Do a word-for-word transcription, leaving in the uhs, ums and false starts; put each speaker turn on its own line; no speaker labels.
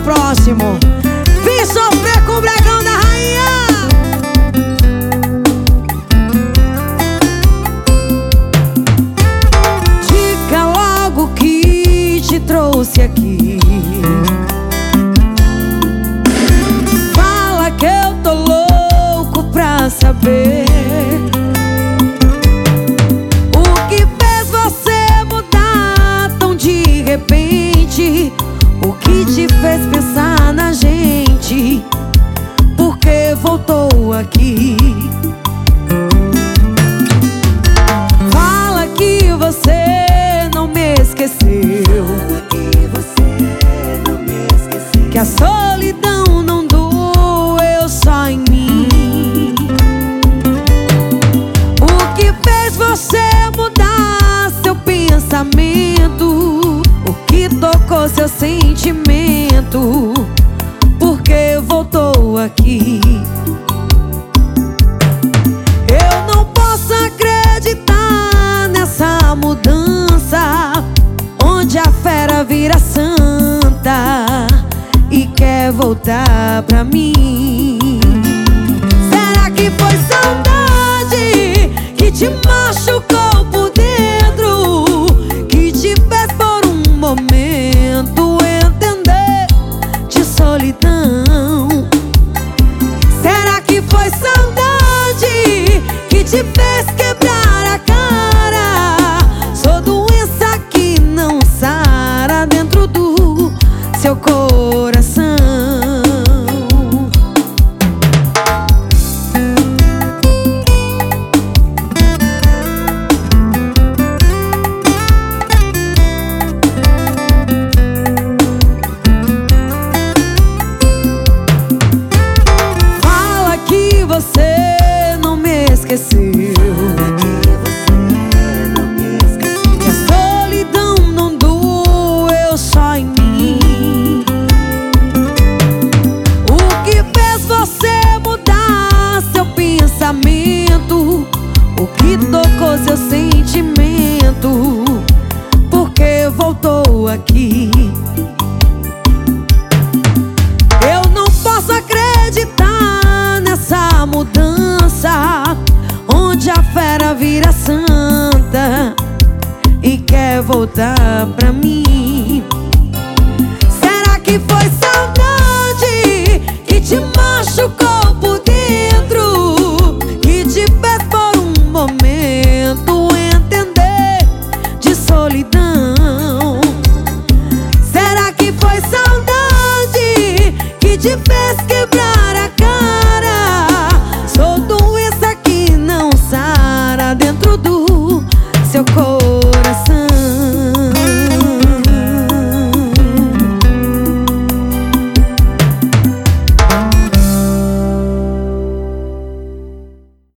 próximo. Vim sofrer com o Bregão da Rainha. Diga logo que te trouxe aqui. Fala que eu tô louco pra saber o que fez você mudar tão de repente. O que te fez pensar na gente? Por que voltou aqui? Fala que você não me esqueceu. Fala que você não me esqueceu. Que a solidão não doeu só em mim. O que fez você mudar seu pensamento? O que tocou seu sentimento? Por que voltou aqui? Eu não posso acreditar nessa mudança, onde a fera vira santa e quer voltar pra mim. Será que foi saudade que te machucou por dentro, que te fez por um momento entender de solidão? Será que foi saudade que te fez quebrar a cara? Sou doença que não sara dentro do seu coração. Fala que você não me esqueceu. Que a solidão não doeu só em mim. O que fez você mudar seu pensamento? O que tocou seu sentimento? Por que voltou aqui? Eu não posso acreditar nessa mudança, onde a fera vira santa e quer voltar pra mim. Será que foi saudade que te machucou por dentro, que te fez por um momento entender de solidão? Será que foi saudade que te fez